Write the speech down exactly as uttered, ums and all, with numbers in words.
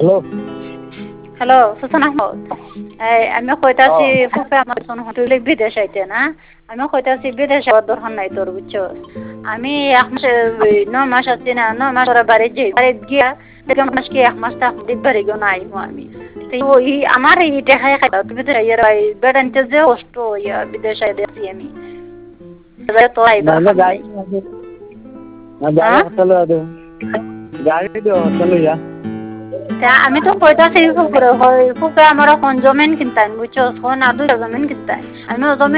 hello hello সুসন Ahmad আমি কইতাছি ফুফে আমার সোন হোটেলে বিদেশ আইতে না আমি কইতাছি বিদেশ দরকার নাই তোর বুঝছো আমি এক মাস ন মাস আছি না ন মাস ওরা বাড়ি যাই বাড়ি গিয়া দেখলাম মাস কি এক মাস থাক দিক বাড়ি গো নাই আমি ওই আমার এই দেখায় খাই তুমি তো ইয়ার বেড়াইতে যে কষ্ট ইয়া বিদেশ আই দেখছি আমি তো আইবা না গাড়ি না গাড়ি চলে আদে গাড়ি দিও চলে যা আমি তো কইতাছি ফুফে হয় ফুফে আমার কোন জমিন কিনতাম বুঝছো কোন আদু জমিন কিনতাম আমি জমিন